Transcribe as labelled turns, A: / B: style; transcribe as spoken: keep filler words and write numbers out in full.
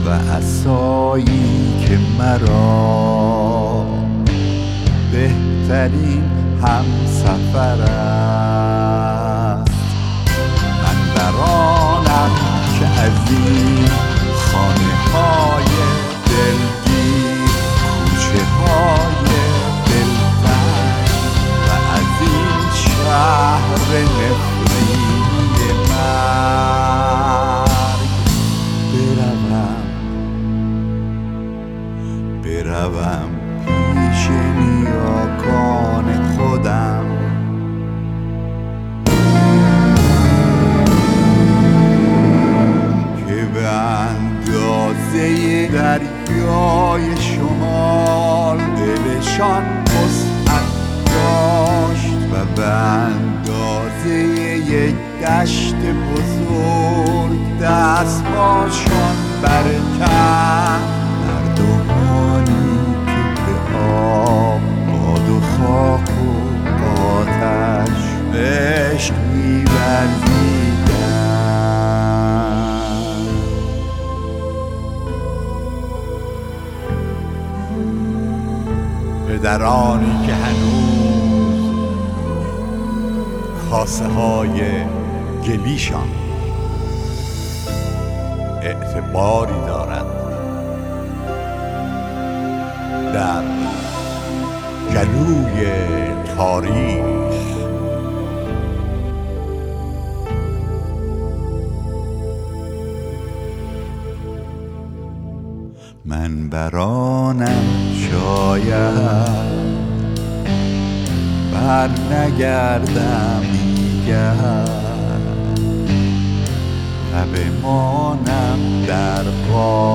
A: و عصایی که مرا بهترین همسفر است. من برانم که از این خانه های دلگیر، کوچه های دلتنگ و از این شهر نفرین مرگ بروم بروم پیش نیاکان خودم که به اندازه دریای شمال دلشان وسعت داشت و به اندازه یک دشت بزرگ دستهاشان برکند. مردمانی که به آب، باد و خاک و آتش عشق می‌ورزیدند. پدرانی که هنوز کاسه های گلیشان اعتباری دارد در گلوی تاریخ. من برانم شاید بر نگردم دیگر و بمانم در غار